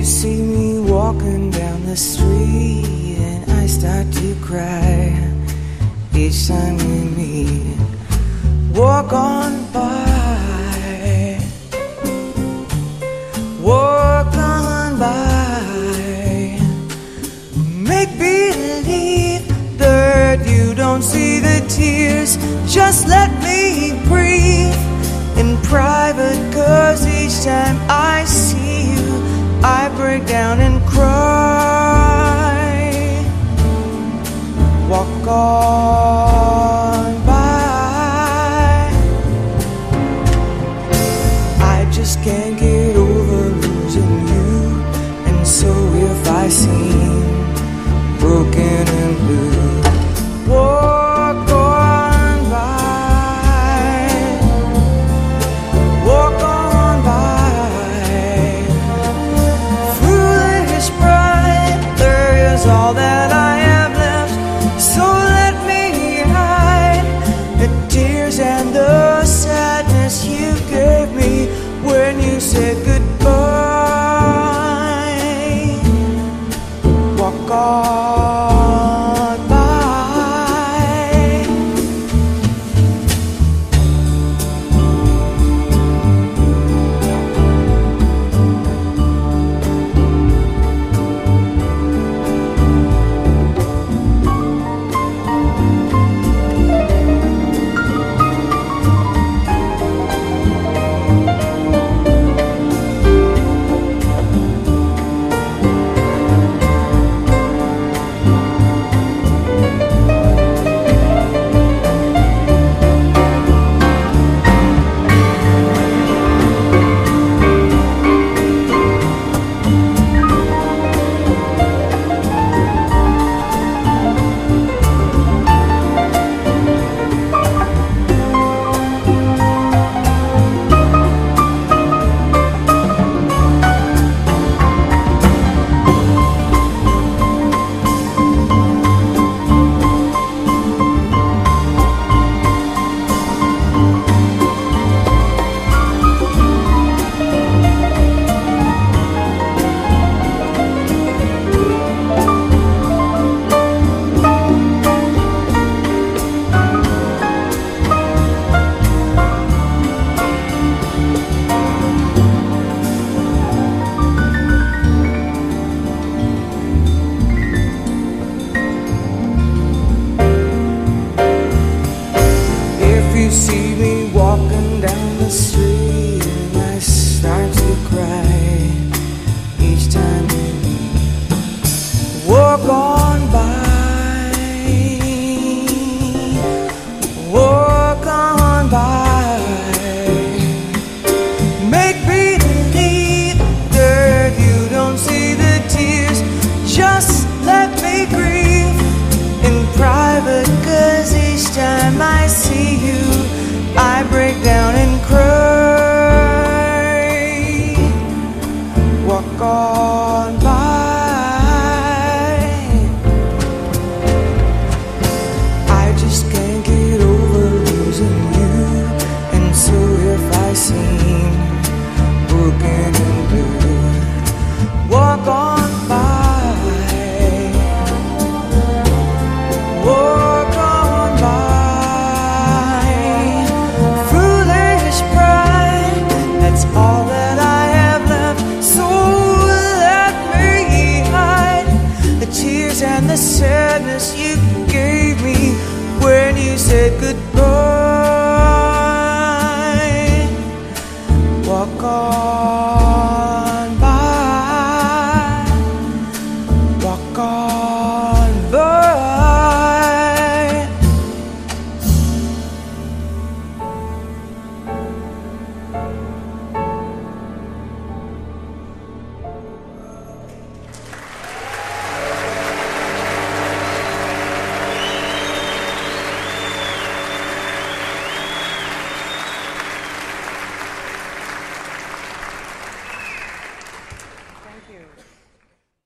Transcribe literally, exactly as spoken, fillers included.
see me walking down the street and I start to cry each time we meet. Walk on by, walk on by. Make believe that you don't see the tears. Just let me breathe in private, 'cause each time I see you I break down and cry. Walk on by. I just can't get over losing you, and so if I seem broken and blue, walk on by, walk on by. Foolish pride, there is all that I have left, so let me hide the tears and the sadness you gave me when you said goodbye. Walk on by. You see me walking down the street and I start to cry each time we meet. Walk on by, walk on by. Make believe that you don't see the tears. Just let me grieve in private, 'cause each time I see you I break down and cry. Walk on by. I just can't get over losing you, and so if I seem broken and blue, walk on by, walk on by. All that I have left, so let me hide the tears and the sadness you gave me when you said goodbye. Walk on by, walk on.